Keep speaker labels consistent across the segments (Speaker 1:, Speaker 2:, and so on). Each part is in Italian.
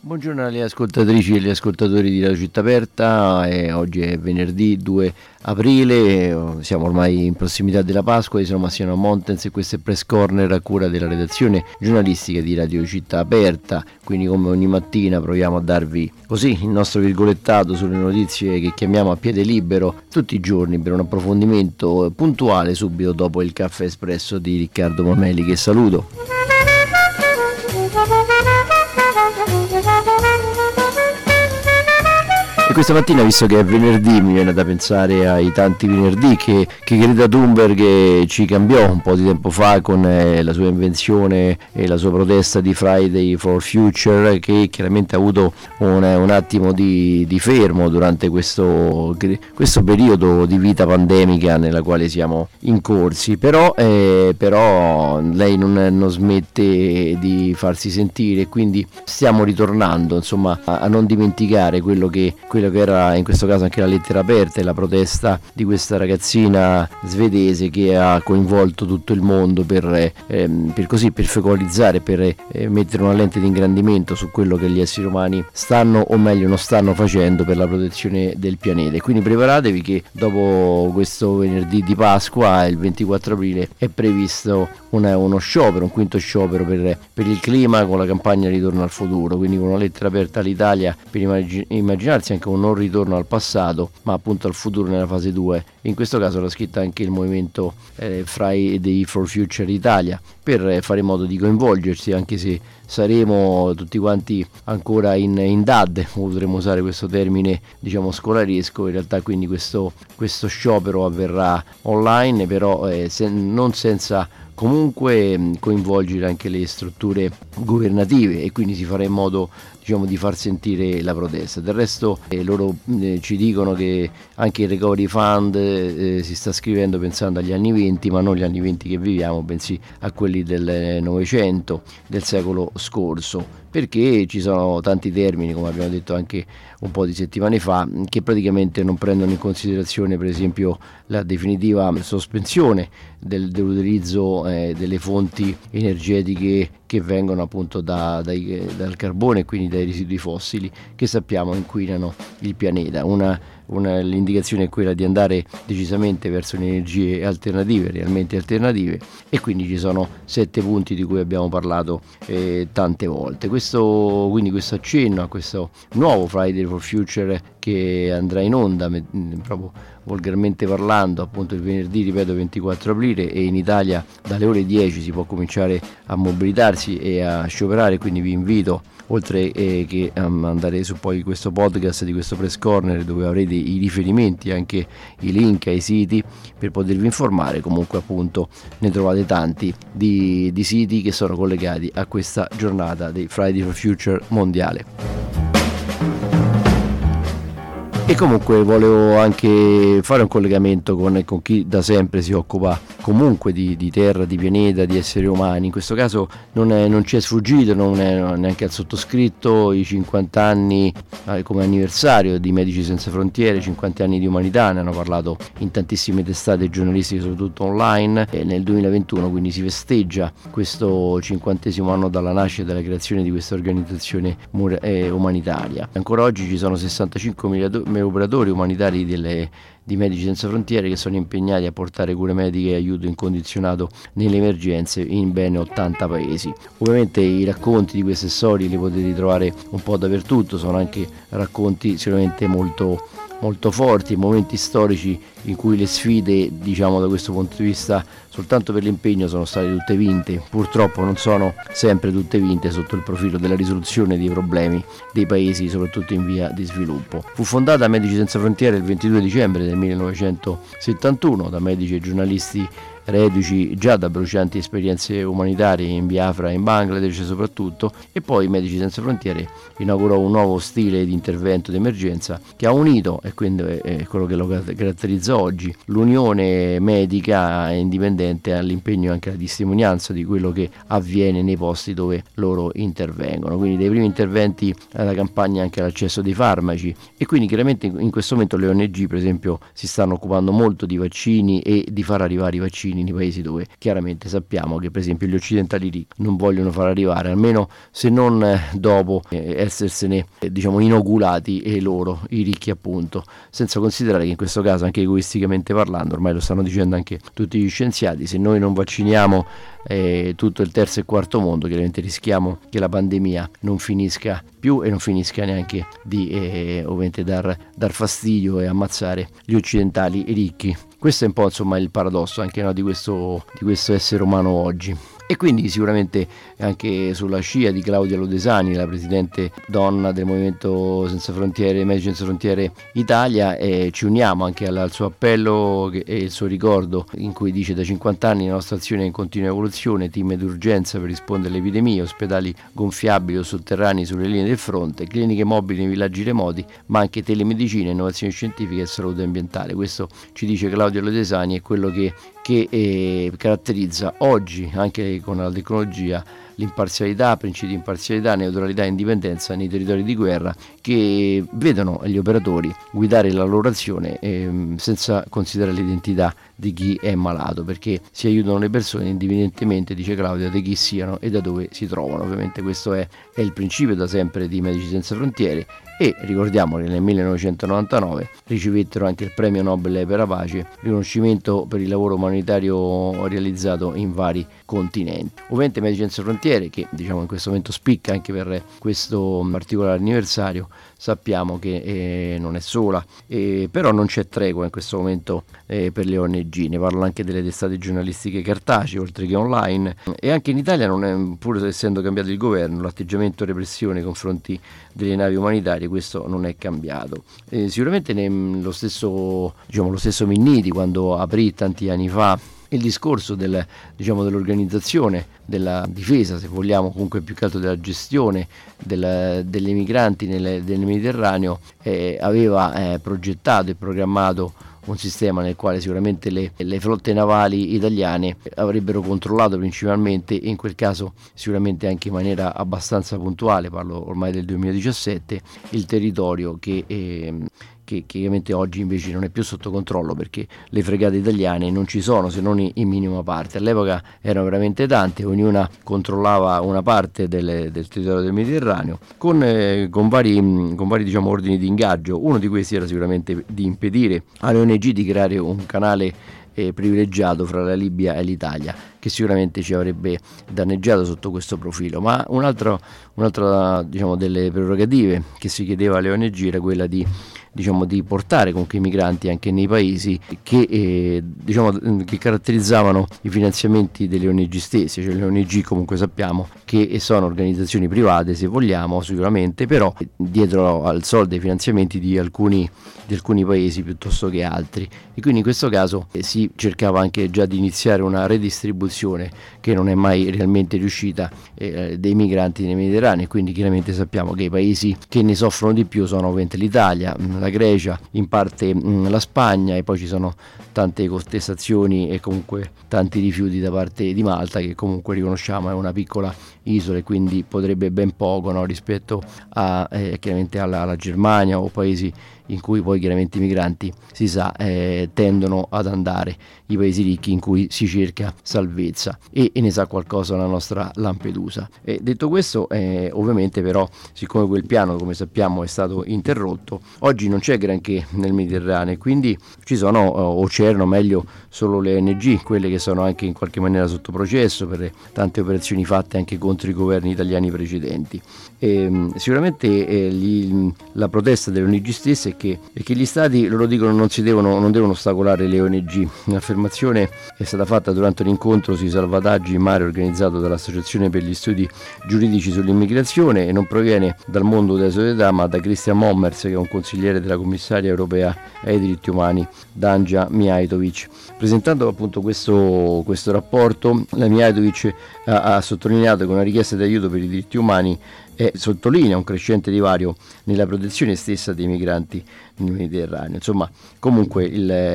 Speaker 1: Buongiorno alle ascoltatrici e agli ascoltatori di Radio Città Aperta. Oggi è venerdì 2 aprile, siamo ormai in prossimità della Pasqua. Io sono Massimiliano Montens e questo è Press Corner a cura della redazione giornalistica di Radio Città Aperta. Quindi, come ogni mattina, proviamo a darvi così il nostro virgolettato sulle notizie che chiamiamo a piede libero tutti i giorni, per un approfondimento puntuale subito dopo il caffè espresso di Riccardo Mameli, che saluto. E questa mattina, visto che è venerdì, mi viene da pensare ai tanti venerdì che Greta Thunberg ci cambiò un po' di tempo fa con la sua invenzione e la sua protesta di Friday for Future, che chiaramente ha avuto un attimo di fermo durante questo periodo di vita pandemica nella quale siamo incorsi, però lei non smette di farsi sentire, quindi stiamo ritornando, insomma, a non dimenticare quello che era in questo caso anche la lettera aperta e la protesta di questa ragazzina svedese che ha coinvolto tutto il mondo per focalizzare, per mettere una lente di ingrandimento su quello che gli esseri umani stanno, o meglio non stanno facendo, per la protezione del pianeta. E quindi preparatevi che dopo questo venerdì di Pasqua, il 24 aprile, è previsto uno sciopero, un quinto sciopero per il clima, con la campagna Ritorno al futuro, quindi con una lettera aperta all'Italia per immaginarsi anche un non ritorno al passato, ma appunto al futuro nella fase 2. In questo caso l'ha scritta anche il movimento Friday for Future Italia, per fare in modo di coinvolgersi, anche se saremo tutti quanti ancora in DAD, potremmo usare questo termine diciamo scolaresco. In realtà quindi questo sciopero avverrà online, però non senza comunque coinvolgere anche le strutture governative, e quindi si farà in modo di far sentire la protesta. Del resto loro ci dicono che anche il Recovery Fund si sta scrivendo pensando agli anni 20, ma non gli anni 20 che viviamo, bensì a quelli del Novecento, del secolo scorso, perché ci sono tanti termini, come abbiamo detto anche un po' di settimane fa, che praticamente non prendono in considerazione, per esempio, la definitiva sospensione dell'utilizzo delle fonti energetiche che vengono appunto dal carbone e quindi dai residui fossili, che sappiamo inquinano il pianeta. L'indicazione è quella di andare decisamente verso le energie alternative, realmente alternative, e quindi ci sono 7 punti di cui abbiamo parlato tante volte. Quindi questo accenno a questo nuovo Friday for Future, che andrà in onda proprio volgarmente parlando appunto il venerdì, ripeto, 24 aprile, e in Italia dalle ore 10 si può cominciare a mobilitarsi e a scioperare. Quindi vi invito, oltre che a andare su poi questo podcast di questo Press Corner, dove avrete i riferimenti, anche i link ai siti per potervi informare. Comunque appunto ne trovate tanti di siti che sono collegati a questa giornata di Friday for Future mondiale. E comunque volevo anche fare un collegamento con chi da sempre si occupa comunque di terra, di pianeta, di esseri umani. In questo caso non ci è sfuggito, non è neanche al sottoscritto, i 50 anni come anniversario di Medici Senza Frontiere, 50 anni di umanità. Ne hanno parlato in tantissime testate giornalistiche, soprattutto online, e nel 2021 quindi si festeggia questo 50° anno dalla nascita e dalla creazione di questa organizzazione umanitaria. Ancora oggi ci sono 65 operatori umanitari di Medici Senza Frontiere che sono impegnati a portare cure mediche e aiuto incondizionato nelle emergenze in ben 80 paesi. Ovviamente i racconti di queste storie li potete trovare un po' dappertutto, sono anche racconti sicuramente molto forti, momenti storici in cui le sfide, diciamo da questo punto di vista, soltanto per l'impegno sono state tutte vinte. Purtroppo non sono sempre tutte vinte sotto il profilo della risoluzione dei problemi dei paesi, soprattutto in via di sviluppo. Fu fondata Medici Senza Frontiere il 22 dicembre del 1971 da medici e giornalisti reduci già da brucianti esperienze umanitarie in Biafra e in Bangladesh soprattutto, e poi Medici Senza Frontiere inaugurò un nuovo stile di intervento d'emergenza che ha unito, e quindi è quello che lo caratterizza realizza oggi. L'Unione Medica Indipendente ha l'impegno anche alla testimonianza di quello che avviene nei posti dove loro intervengono, quindi dai primi interventi alla campagna anche all'accesso dei farmaci, e quindi chiaramente in questo momento le ONG per esempio si stanno occupando molto di vaccini e di far arrivare i vaccini nei paesi dove chiaramente sappiamo che per esempio gli occidentali ricchi non vogliono far arrivare, almeno se non dopo essersene inoculati e loro, i ricchi appunto, senza considerare che in questo caso anche egoisticamente parlando, ormai lo stanno dicendo anche tutti gli scienziati, se noi non vacciniamo tutto il terzo e quarto mondo, chiaramente rischiamo che la pandemia non finisca più e non finisca neanche di ovviamente dar fastidio e ammazzare gli occidentali ricchi. Questo è un po' insomma il paradosso anche di questo essere umano oggi. E quindi sicuramente anche sulla scia di Claudia Lodesani, la presidente donna del Movimento Senza Frontiere, Medici Senza Frontiere Italia, ci uniamo anche al suo appello e il suo ricordo, in cui dice: da 50 anni la nostra azione è in continua evoluzione, team d'urgenza per rispondere alle epidemie, ospedali gonfiabili o sotterranei sulle linee del fronte, cliniche mobili nei villaggi remoti, ma anche telemedicina, innovazione scientifica e salute ambientale. Questo ci dice Claudia Lodesani, è quello che caratterizza oggi, anche con la tecnologia, l'imparzialità, principi di imparzialità, neutralità e indipendenza nei territori di guerra, che vedono gli operatori guidare la loro azione senza considerare l'identità di chi è malato, perché si aiutano le persone indipendentemente, dice Claudia, di chi siano e da dove si trovano. Ovviamente questo è il principio da sempre di Medici Senza Frontiere, e ricordiamo che nel 1999 ricevettero anche il premio Nobel per la pace, riconoscimento per il lavoro umanitario realizzato in vari continenti. Ovviamente Medici Senza Frontiere, che in questo momento spicca anche per questo particolare anniversario, sappiamo che non è sola, però non c'è tregua in questo momento per le ONG. Ne parlano anche delle testate giornalistiche cartacee oltre che online, e anche in Italia, pur essendo cambiato il governo, l'atteggiamento repressione nei confronti delle navi umanitarie, questo non è cambiato. Sicuramente lo stesso Minniti, quando aprì tanti anni fa il discorso dell'organizzazione della difesa, se vogliamo, comunque più che altro della gestione delle migranti nel Mediterraneo, aveva progettato e programmato un sistema nel quale sicuramente le flotte navali italiane avrebbero controllato principalmente, e in quel caso sicuramente anche in maniera abbastanza puntuale, parlo ormai del 2017, il territorio che ovviamente oggi invece non è più sotto controllo, perché le fregate italiane non ci sono se non in minima parte. All'epoca erano veramente tante, ognuna controllava una parte del territorio del Mediterraneo con vari ordini di ingaggio. Uno di questi era sicuramente di impedire alle ONG di creare un canale privilegiato fra la Libia e l'Italia, che sicuramente ci avrebbe danneggiato sotto questo profilo. Ma un'altra delle prerogative che si chiedeva alle ONG era quella di portare comunque i migranti anche nei paesi che caratterizzavano i finanziamenti delle ONG stesse. Cioè le ONG comunque sappiamo che sono organizzazioni private, se vogliamo, sicuramente, però dietro al soldo dei finanziamenti di alcuni paesi piuttosto che altri, e quindi in questo caso si cercava anche già di iniziare una redistribuzione che non è mai realmente riuscita dei migranti nei Mediterranei. Quindi chiaramente sappiamo che i paesi che ne soffrono di più sono ovviamente l'Italia, la Grecia, in parte la Spagna, e poi ci sono tante contestazioni e comunque tanti rifiuti da parte di Malta, che comunque riconosciamo è una piccola isola e quindi potrebbe ben poco rispetto a chiaramente alla Germania o paesi in cui poi chiaramente i migranti, si sa, tendono ad andare, i paesi ricchi in cui si cerca salvezza, e ne sa qualcosa la nostra Lampedusa. Detto questo, ovviamente però, siccome quel piano, come sappiamo, è stato interrotto, oggi non c'è granché nel Mediterraneo, quindi ci sono, o c'erano meglio, solo le ONG, quelle che sono anche in qualche maniera sotto processo per tante operazioni fatte anche contro i governi italiani precedenti. Sicuramente la protesta delle ONG stesse è che gli stati, loro dicono, non devono ostacolare le ONG. L'affermazione è stata fatta durante un incontro sui salvataggi in mare organizzato dall'Associazione per gli Studi Giuridici sull'Immigrazione, e non proviene dal mondo della società ma da Christian Mommers, che è un consigliere della commissaria europea ai diritti umani, Danja Mijatovic. Presentando appunto questo rapporto, la Mijatovic ha sottolineato che una richiesta di aiuto per i diritti umani sottolinea un crescente divario nella protezione stessa dei migranti Mediterraneo. Insomma, comunque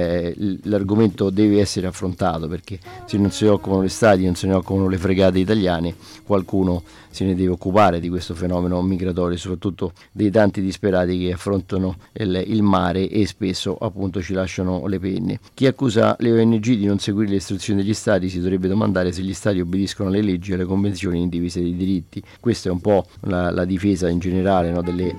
Speaker 1: l'argomento deve essere affrontato, perché se non se ne occupano gli stati, non se ne occupano le fregate italiane, qualcuno se ne deve occupare di questo fenomeno migratorio, soprattutto dei tanti disperati che affrontano il mare e spesso appunto ci lasciano le penne. Chi accusa le ONG di non seguire le istruzioni degli stati si dovrebbe domandare se gli stati obbediscono alle leggi e alle convenzioni in divisa dei diritti. Questa è un po' la difesa in generale, no, delle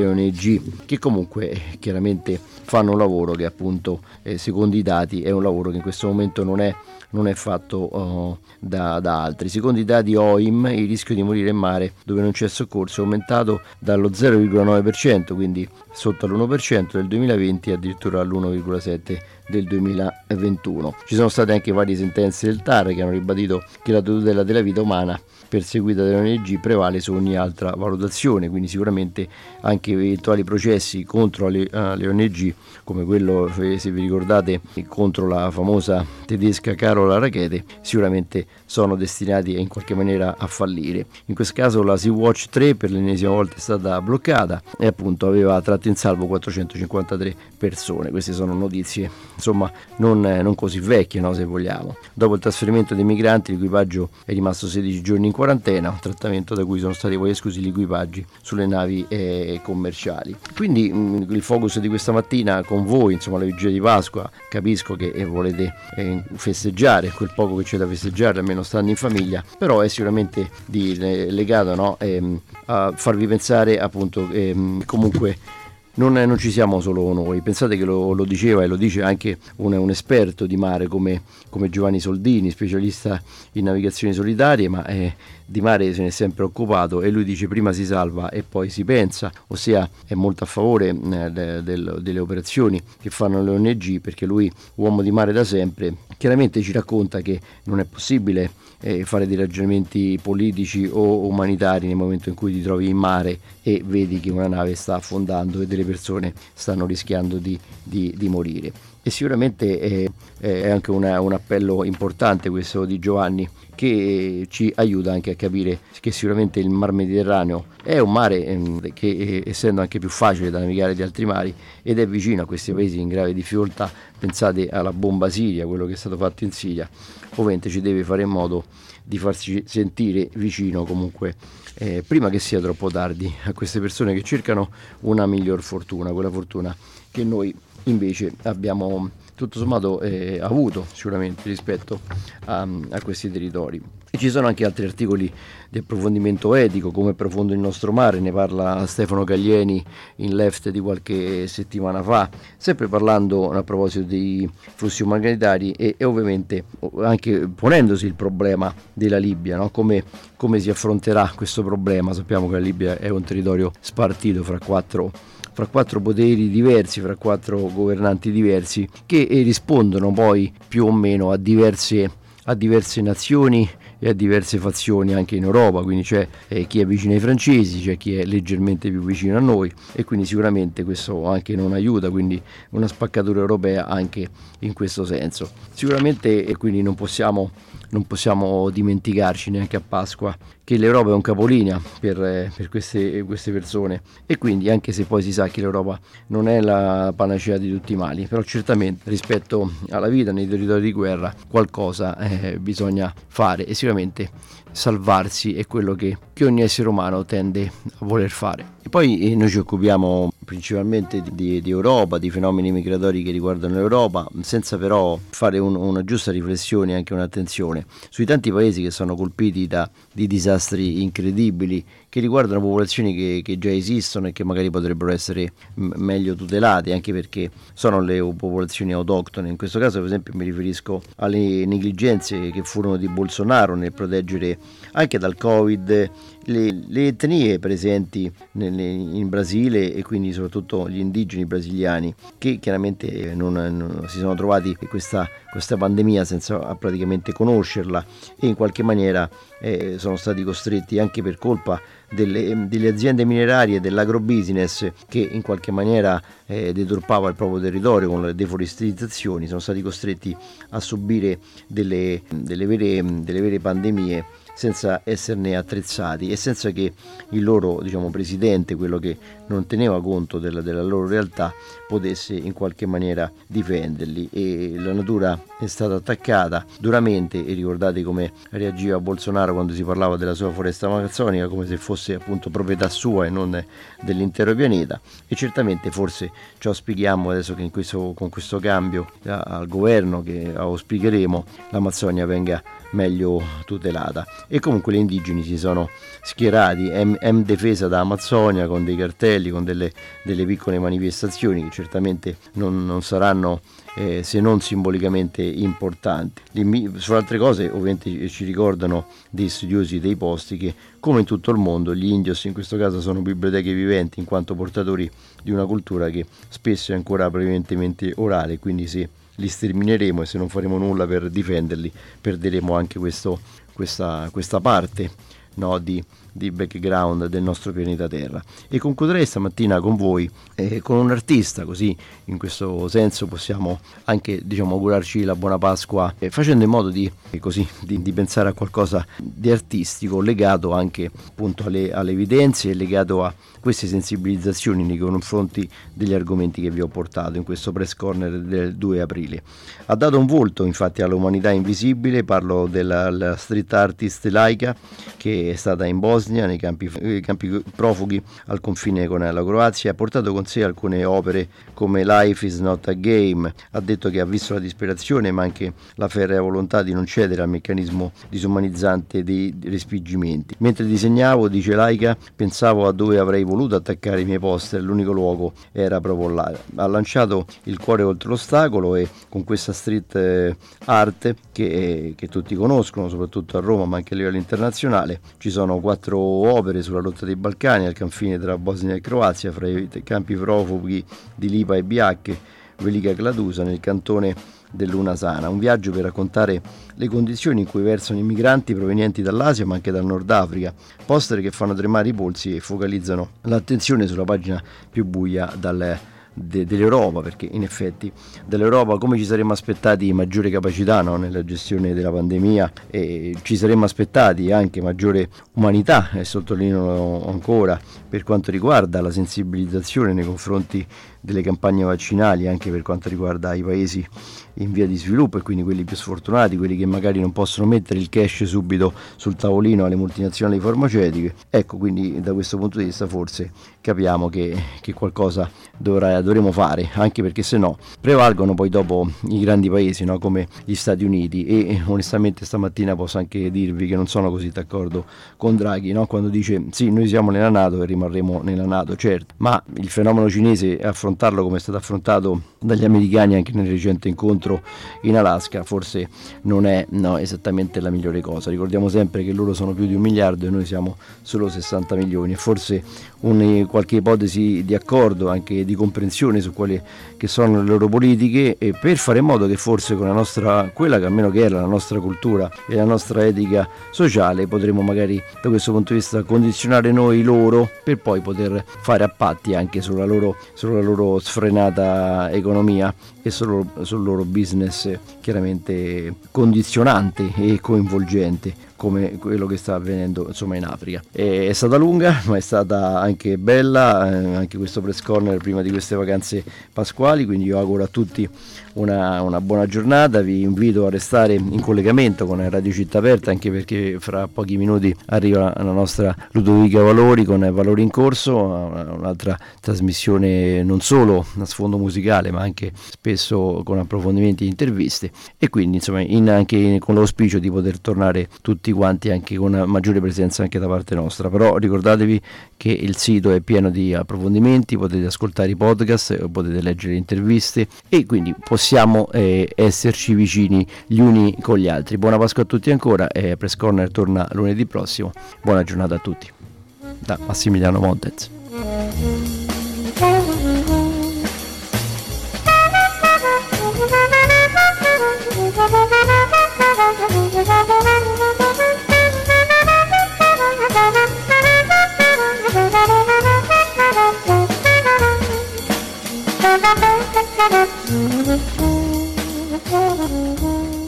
Speaker 1: ONG, che comunque chiaramente fanno un lavoro che appunto secondo i dati è un lavoro che in questo momento non è fatto da altri. Secondo i dati OIM il rischio di morire in mare dove non c'è soccorso è aumentato dallo 0,9%, quindi sotto all'1% del 2020 addirittura all'1,7% del 2021. Ci sono state anche varie sentenze del TAR che hanno ribadito che la tutela della vita umana perseguita dalle ONG prevale su ogni altra valutazione, quindi sicuramente anche eventuali processi contro le ONG, come quello, se vi ricordate, contro la famosa tedesca Carola Rackete, sicuramente sono destinati in qualche maniera a fallire. In questo caso la Sea-Watch 3 per l'ennesima volta è stata bloccata e appunto aveva tratto in salvo 453 persone. Queste sono notizie insomma non così vecchie, no, se vogliamo. Dopo il trasferimento dei migranti l'equipaggio è rimasto 16 giorni in quarantena, un trattamento da cui sono stati poi esclusi gli equipaggi sulle navi commerciali. Quindi il focus di questa mattina con voi, insomma la vigilia di Pasqua, capisco che volete festeggiare quel poco che c'è da festeggiare, almeno stando in famiglia, però è sicuramente legato, no, a farvi pensare appunto comunque non ci siamo solo noi. Pensate che lo diceva e lo dice anche un esperto di mare come Giovanni Soldini, specialista in navigazioni solitarie, ma di mare se ne è sempre occupato, e lui dice prima si salva e poi si pensa, ossia è molto a favore delle operazioni che fanno le ONG, perché lui, uomo di mare da sempre, chiaramente ci racconta che non è possibile fare dei ragionamenti politici o umanitari nel momento in cui ti trovi in mare e vedi che una nave sta affondando e delle persone stanno rischiando di morire. E sicuramente è anche un appello importante questo di Giovanni, che ci aiuta anche a capire che sicuramente il Mar Mediterraneo è un mare che essendo anche più facile da navigare di altri mari ed è vicino a questi paesi in grave difficoltà. Pensate alla bomba Siria, quello che è stato fatto in Siria, ovviamente ci deve fare in modo di farsi sentire vicino comunque prima che sia troppo tardi a queste persone che cercano una miglior fortuna, quella fortuna che noi invece abbiamo tutto sommato avuto sicuramente rispetto a questi territori. E ci sono anche altri articoli di approfondimento etico, come Profondo il nostro mare, ne parla Stefano Caglieni in Left di qualche settimana fa, sempre parlando a proposito dei flussi umanitari e ovviamente anche ponendosi il problema della Libia, no? Come si affronterà questo problema. Sappiamo che la Libia è un territorio spartito fra quattro poteri diversi, fra quattro governanti diversi, che rispondono poi più o meno a diverse nazioni e a diverse fazioni anche in Europa, quindi c'è chi è vicino ai francesi, c'è chi è leggermente più vicino a noi, e quindi sicuramente questo anche non aiuta, quindi una spaccatura europea anche in questo senso. Sicuramente, e quindi non possiamo dimenticarci neanche a Pasqua che l'Europa è un capolinea per queste persone, e quindi anche se poi si sa che l'Europa non è la panacea di tutti i mali, però certamente rispetto alla vita nei territori di guerra qualcosa bisogna fare, e sicuramente salvarsi è quello che ogni essere umano tende a voler fare. E poi noi ci occupiamo principalmente di Europa, di fenomeni migratori che riguardano l'Europa, senza però fare una giusta riflessione e anche un'attenzione sui tanti paesi che sono colpiti di disastri incredibili che riguardano popolazioni che già esistono e che magari potrebbero essere meglio tutelate, anche perché sono le popolazioni autoctone. In questo caso per esempio mi riferisco alle negligenze che furono di Bolsonaro nel proteggere anche dal Covid le etnie presenti in Brasile, e quindi soprattutto gli indigeni brasiliani, che chiaramente non si sono trovati questa pandemia senza praticamente conoscerla, e in qualche maniera sono stati costretti, anche per colpa delle aziende minerarie e dell'agrobusiness che in qualche maniera deturpava il proprio territorio con le deforestazioni, sono stati costretti a subire delle vere pandemie senza esserne attrezzati e senza che il loro presidente, quello che non teneva conto della loro realtà, potesse in qualche maniera difenderli, e la natura è stata attaccata duramente. E ricordate come reagiva Bolsonaro quando si parlava della sua foresta amazzonica, come se fosse appunto proprietà sua e non dell'intero pianeta. E certamente forse ci auspichiamo adesso che con questo cambio al governo che auspicheremo, l'Amazzonia venga meglio tutelata. E comunque gli indigeni si sono schierati in difesa da Amazzonia con dei cartelli, con delle piccole manifestazioni che certamente non saranno se non simbolicamente importanti. Su altre cose ovviamente ci ricordano dei studiosi dei posti che, come in tutto il mondo, gli indios in questo caso sono biblioteche viventi, in quanto portatori di una cultura che spesso è ancora prevalentemente orale, quindi se li stermineremo e se non faremo nulla per difenderli, perderemo anche questa parte, no, di background del nostro pianeta Terra. E concluderei stamattina con voi con un artista, così in questo senso possiamo anche augurarci la buona Pasqua, facendo in modo di pensare a qualcosa di artistico legato anche appunto alle evidenze e legato a queste sensibilizzazioni nei confronti degli argomenti che vi ho portato in questo press corner del 2 aprile. Ha dato un volto infatti all'umanità invisibile, parlo della street artist Laika, che è stata in Bosnia nei campi profughi al confine con la Croazia. Ha portato con sé alcune opere come Life is not a game. Ha detto che ha visto la disperazione ma anche la ferrea volontà di non cedere al meccanismo disumanizzante dei respingimenti. Mentre disegnavo, dice Laika, pensavo a dove avrei voluto attaccare i miei poster, l'unico luogo era proprio là. Ha lanciato il cuore oltre l'ostacolo e con questa street art che tutti conoscono, soprattutto a Roma ma anche a livello internazionale, ci sono 4 opere sulla rotta dei Balcani, al confine tra Bosnia e Croazia, fra i campi profughi di Lipa e Biacche, Velika Kladuša nel cantone dell'Una Sana. Un viaggio per raccontare le condizioni in cui versano i migranti provenienti dall'Asia ma anche dal Nord Africa, poster che fanno tremare i polsi e focalizzano l'attenzione sulla pagina più buia dell'Europa, perché in effetti dall'Europa, come ci saremmo aspettati maggiore capacità, no, nella gestione della pandemia, e ci saremmo aspettati anche maggiore umanità, e sottolineo ancora per quanto riguarda la sensibilizzazione nei confronti delle campagne vaccinali, anche per quanto riguarda i paesi in via di sviluppo e quindi quelli più sfortunati, quelli che magari non possono mettere il cash subito sul tavolino alle multinazionali farmaceutiche. Ecco, quindi da questo punto di vista forse capiamo che qualcosa dovremo fare, anche perché se no prevalgono poi dopo i grandi paesi, no, come gli Stati Uniti. E onestamente stamattina posso anche dirvi che non sono così d'accordo con Draghi, no, quando dice sì, noi siamo nella NATO e rimarremo nella NATO, certo, ma il fenomeno cinese, affrontarlo come è stato affrontato dagli americani anche nel recente incontro in Alaska, forse non è esattamente la migliore cosa. Ricordiamo sempre che loro sono più di 1 miliardo e noi siamo solo 60 milioni, e forse qualche ipotesi di accordo, anche di comprensione su quali che sono le loro politiche, e per fare in modo che forse con quella che almeno che era la nostra cultura e la nostra etica sociale, potremo magari da questo punto di vista condizionare noi loro per poi poter fare a patti anche sulla loro sfrenata economia e sul loro business chiaramente condizionante e coinvolgente, come quello che sta avvenendo insomma in Africa. È stata lunga, ma è stata anche bella, anche questo press corner prima di queste vacanze pasquali, quindi io auguro a tutti una buona giornata. Vi invito a restare in collegamento con Radio Città Aperta, anche perché fra pochi minuti arriva la nostra Ludovica Valori con Valori in Corso, un'altra trasmissione non solo a sfondo musicale ma anche spesso con approfondimenti e interviste, e quindi insomma anche con l'auspicio di poter tornare tutti quanti anche con una maggiore presenza anche da parte nostra. Però ricordatevi che il sito è pieno di approfondimenti, potete ascoltare i podcast, potete leggere le interviste e quindi possiamo esserci vicini gli uni con gli altri. Buona Pasqua a tutti ancora, e Press Corner torna lunedì prossimo. Buona giornata a tutti da Massimiliano Montez.
Speaker 2: Thank you.